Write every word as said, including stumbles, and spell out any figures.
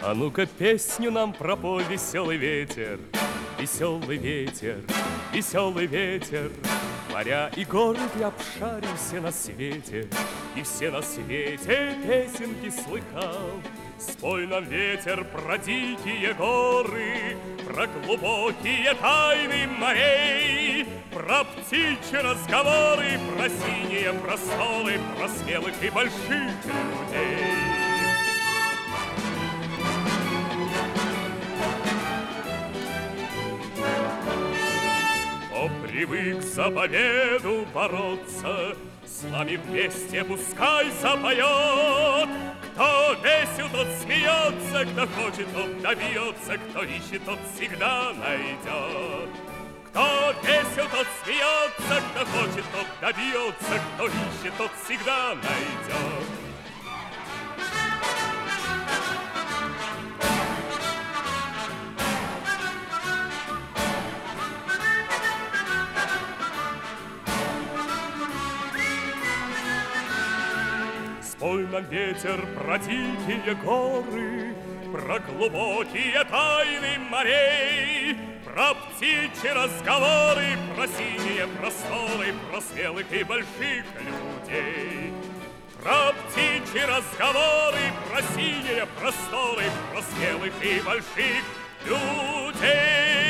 А ну-ка песню нам пропой, веселый ветер, веселый ветер, веселый ветер. Моря и горы я обшарил все на свете, и все на свете песенки слыхал. Спой нам, ветер, про дикие горы, про глубокие тайны морей, про птичьи разговоры, про синие просторы, про смелых и больших людей. Кто привык за победу бороться, с нами вместе пускай запоет. Кто весел, тот смеется, кто хочет, тот добьется, кто ищет, тот всегда найдет. Кто весел, тот смеется, кто хочет, тот добьется, кто ищет, тот всегда найдет. Спой нам, ветер, про дикие горы, про глубокие тайны морей, про птичьи разговоры, про синие просторы, про смелых и больших людей. Про птичьи разговоры, про синие просторы, про смелых и больших людей.